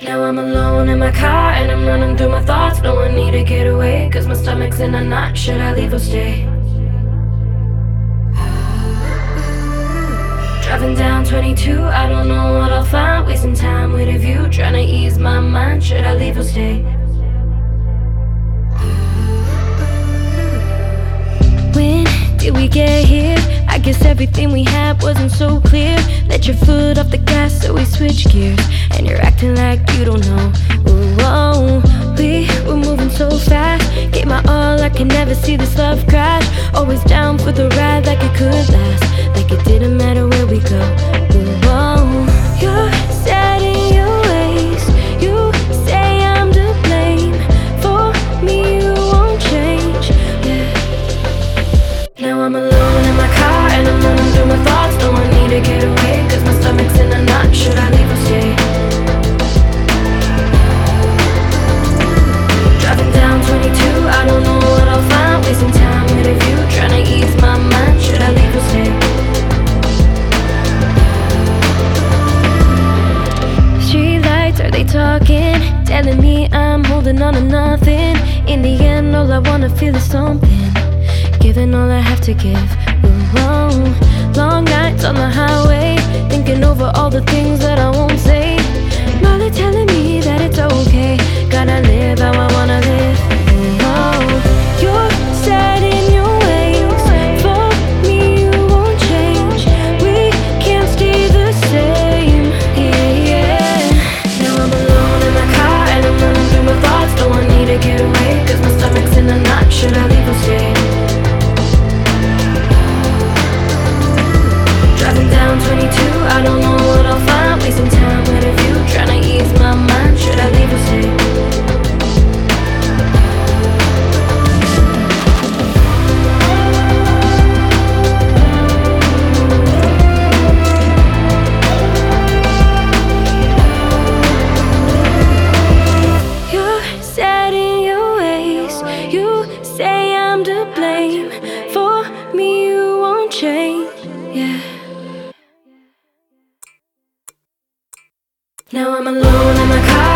Now I'm alone in my car and I'm running through my thoughts. No, I need to get away, cause my stomach's in a knot. Should I leave or stay? Driving down 22, I don't know what I'll find. Wasting time with a view, trying to ease my mind. Should I leave or stay? When did we get here? I guess everything we had wasn't so clear. Let your foot off the gas so we switch gears, and you're acting like you don't know. Whoa, we were moving so fast. Gave my all, I can never see this love crash. Always down for the ride like it could last, like it didn't matter where we go. Whoa, you're set in your ways. You say I'm to blame. For me you won't change, yeah. Now I'm alone in my car and I'm running through my thoughts. No, I need to get away, cause my stomach's in a knot. Should I leave or stay? Driving down 22, I don't know what I'll find. Wasting time with a view, trying to ease my mind. Should I leave or stay? Streetlights, are they talking? Telling me I'm holding on to nothing. In the end, all I wanna feel is something. Giving all I have to give. Whoa, long nights on the highway, thinking over all the things that I won't say. Molly telling me that it's okay, gotta live how I wanna live. Whoa, you're set in your ways. For me you won't change. We can't stay the same, yeah, yeah. Now I'm alone in my car and I'm running through my thoughts. No, I need to get away, cause my stomach's in a knot. Should I leave or stay? Driving down 22, I don't know what I'll find. Wasting time with a view, trying to ease my mind. Should I leave or stay? You're set in your ways. You say I'm to blame. For me you won't change, yeah. Now I'm alone in my car